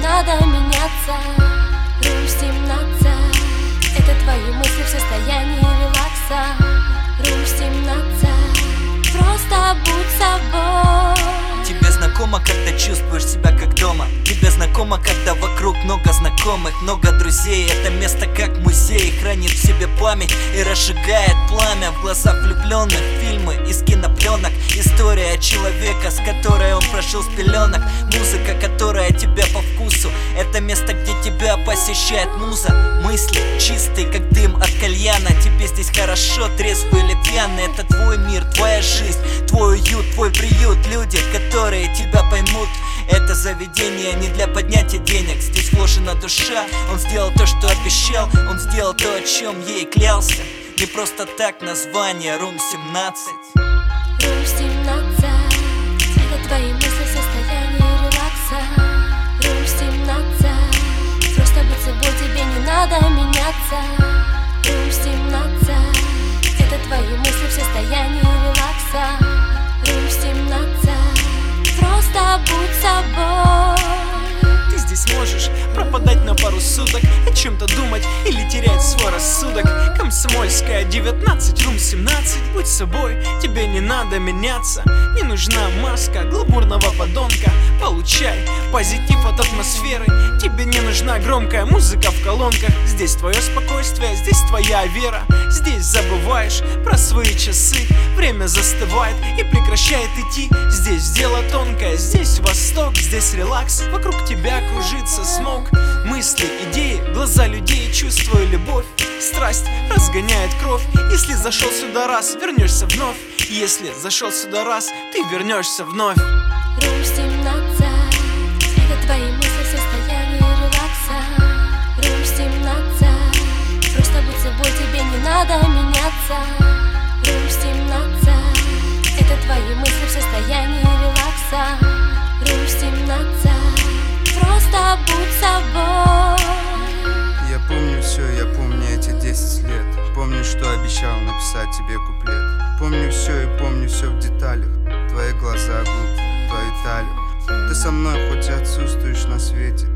надо меняться. Рум 17 — это твои мысли в состоянии релакса. Рум 17 — просто будь собой. Тебе знакомо, когда чувствуешь себя как дома. Тебе знакомо, когда вокруг много знакомых, много друзей. Это место как музей, хранит в себе память и разжигает пламя в глазах влюбленных. Фильмы из кинопленок, история человека, с которой он прожил с пеленок. Музыка, которая тебе по вкусу. Это место, где тебя посещает муза. Мысли чистые, как дым от кальяна. Тебе здесь хорошо, трезвый или пьяный. Это твой мир, твоя жизнь, твой уют, твой приют. Люди, которые тебя поймут. Это заведение не для поднятия денег. Здесь вложена душа. Он сделал то, что обещал. Он сделал то, о чем ей клялся. Не просто так название Рум 17. Рум 17 — это твои мысли в состоянии релакса. Рум 17 — просто быть собой, тебе не надо меняться. Рум 17 — это твои мысли в состоянии релакса. Рум 17 — просто будь собой. Ты здесь можешь пропадать на пару суток, о чем-то думать или терять свой рассудок. Комсомольская 19, Рум 17. Будь собой, тебе не надо меняться. Не нужна маска гламурного подонка. Получай позитив от атмосферы. Тебе не нужна громкая музыка в колонках. Здесь твое спокойствие, здесь твоя вера. Здесь забываешь про свои часы. Время застывает и прекращает идти. Здесь дело тонкое, здесь восток, здесь релакс. Вокруг тебя кружится смог. Мысли, идеи, глаза людей, чувствую любовь. Страсть разгоняет кровь. Если зашел сюда раз, вернешься вновь. Если зашел сюда раз, ты вернешься вновь. Рум 17 — это твои мысли в состоянии релакса. Рум 17 — просто будь собой, тебе не надо меняться. Рум 17 — это твои мысли в состоянии релакса. Рум 17 — просто будь собой. Я помню все, я помню эти 10 лет. Помню, что обещал написать тебе куплет. Помню все и помню все в деталях. Твои глаза, губы, твою талию. Ты со мной, хоть и отсутствуешь на свете.